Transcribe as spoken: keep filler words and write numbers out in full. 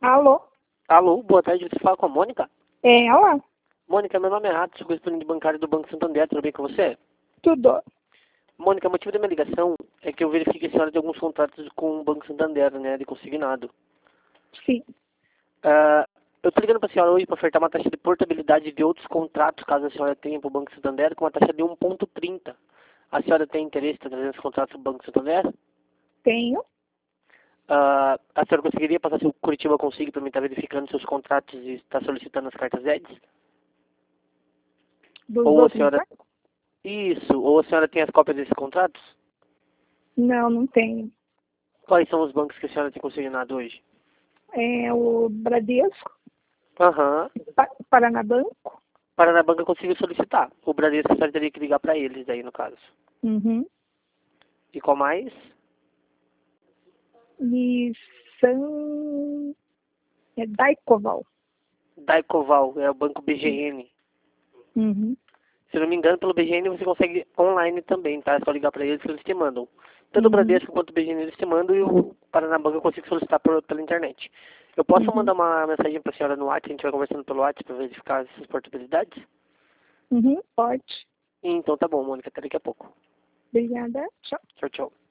Alô? Alô, boa tarde, você fala com a Mônica? É ela? Mônica, meu nome é Rato, sou correspondente bancário do Banco Santander, tudo bem com você? Tudo. Mônica, o motivo da minha ligação é que eu verifiquei que a senhora tem alguns contratos com o Banco Santander, né, de consignado. Sim. Ah, eu estou ligando para a senhora hoje para ofertar uma taxa de portabilidade de outros contratos, caso a senhora tenha para o Banco Santander, com uma taxa de um vírgula trinta. A senhora tem interesse em trazer esses contratos para o Banco Santander? Tenho. Ah, a senhora conseguiria passar seu Curitiba consigo para mim estar verificando seus contratos e estar solicitando as cartas E D S? Dos Ou a outros senhora... bancos? Isso, ou a senhora tem as cópias desses contratos? Não, não tenho. Quais são os bancos que a senhora tem consignado hoje? É o Bradesco, Aham. Pa Paranabanco. Paranabanco eu consigo solicitar. O Bradesco a senhora teria que ligar para eles daí, no caso. Uhum. E qual mais? E São... É Daicoval. Daicoval, é o banco B G N. Uhum. Se eu não me engano, pelo B G N você consegue online também, tá? É só ligar para eles que eles te mandam. Tanto o Uhum. Bradesco quanto o B G N eles te mandam e o Paranabanco eu consigo solicitar por, pela internet. Eu posso Uhum. mandar uma mensagem para a senhora no WhatsApp, a gente vai conversando pelo WhatsApp para verificar essas portabilidades? Uhum. Pode. Então tá bom, Mônica, até daqui a pouco. Obrigada. Tchau. Tchau, tchau.